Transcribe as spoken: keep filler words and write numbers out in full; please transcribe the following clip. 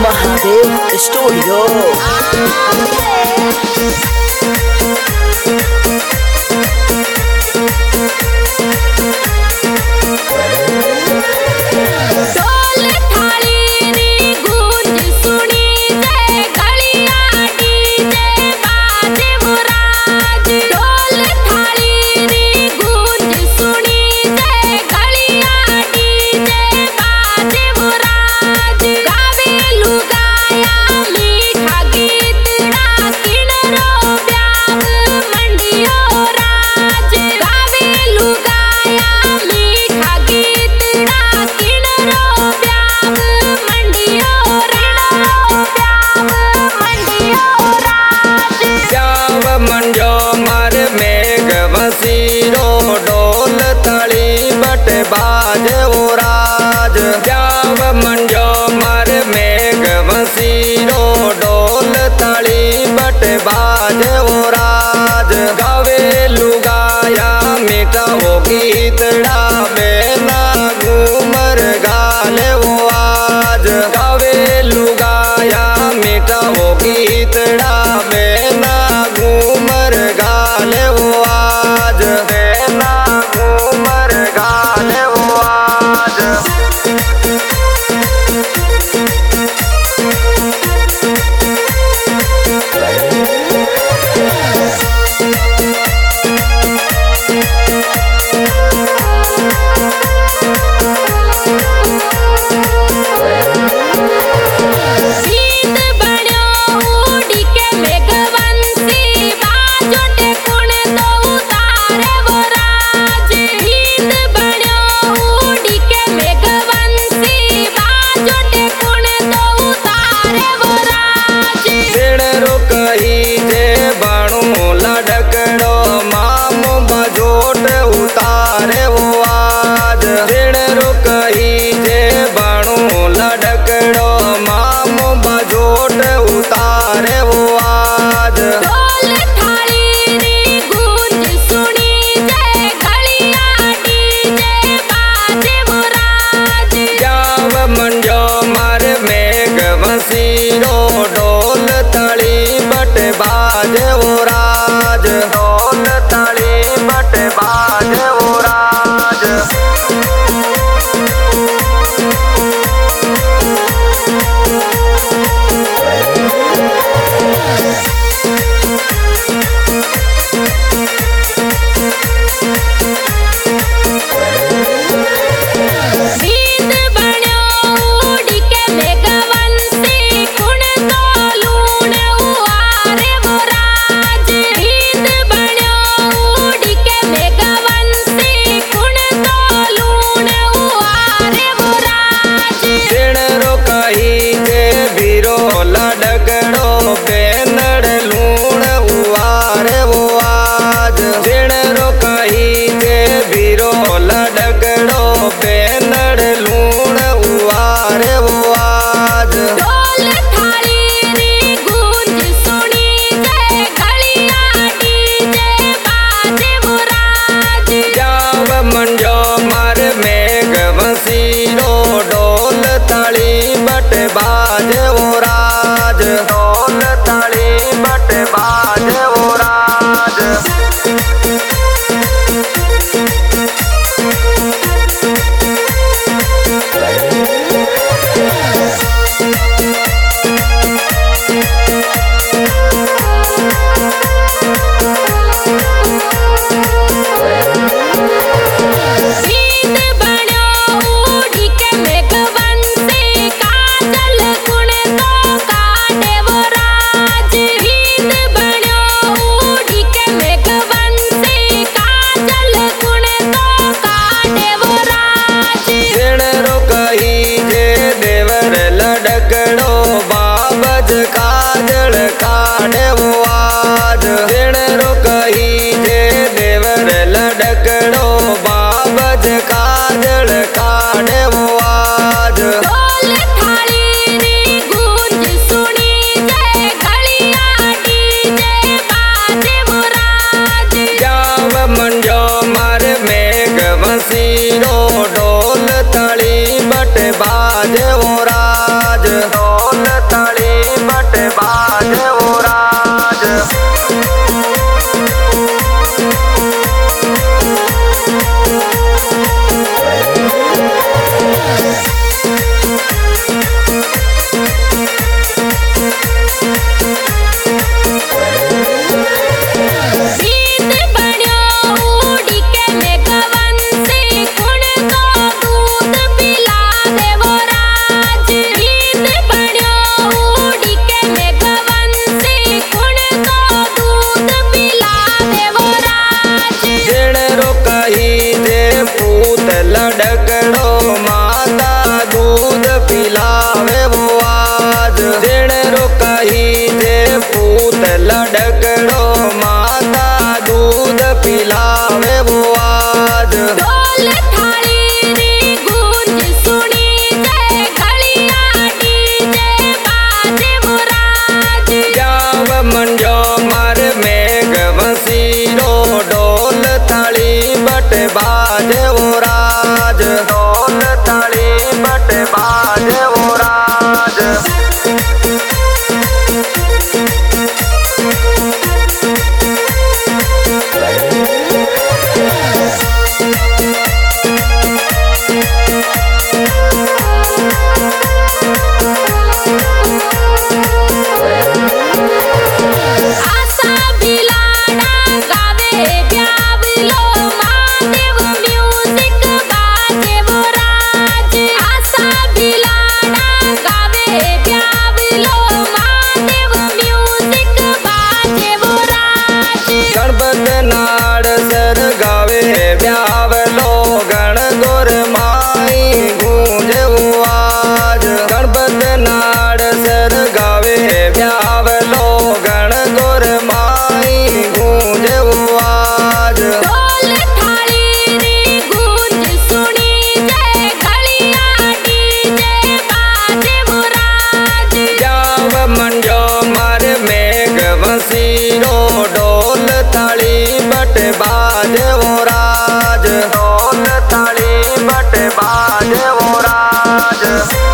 Mahadev studio. बाज ओ राज जाव मंजो मर मेघ वसीरो डोल तली बट बाज ओ राज गावे लुगाया मीठा वो गीतड़ा बेना घूमर गाले वो आज गावे लुगाया मीठा वो गीतड़ा बेना घूमर गाले वो आज बेना घूमर गाले डोल तली बट बाज ओ राज डोल तली बट बाज ओ राज बाज ओ राज डोल तली बट बाज ओ राज काजल काढ़े वो आज दिन रुकही जे देवर लडकड़ो बाबज काजल काढ़े वो आज डोल थाली री गूंज सुनी जे गलियां डीजे बाजे वो राज जाव मंजो मर मेघ वसीरो डोल तली बट बाजे वो राज डोल लडकड़ो माता दूध पिलावे वो आज जिण रो कही जे पूत लडकड़ो माता दूध पिलावे वो आज ढोल थाली री गूंज सुनी जय घड़िया डीजे बाजे वो राज जाव मंजो मार मेघ वसीरो ढोल थाली बट बाजे वो राज ढोल थाली बट बाजे वो राज आशा भिलाड़ा गावे ब्यावलो महादेव म्यूजिक बाजे वो राज आशा भिलाड़ा गावे ब्यावलो महादेव म्यूजिक बाजे वो राज गणपत नाड़ सर गावे ब्यावलो गण गोर माई गूंजे आज गणपत नाड़ सर गावे ब्यावलो गण गोर माई गूंजे आज ढोल थाली री गूंज सुनी जय घड़िया डीजे बाजे वो राज जाव मंजो मार मेघ वसीरो ढोल थाली बट बाजे वो राज ढोल थाली बट बाजे वो राज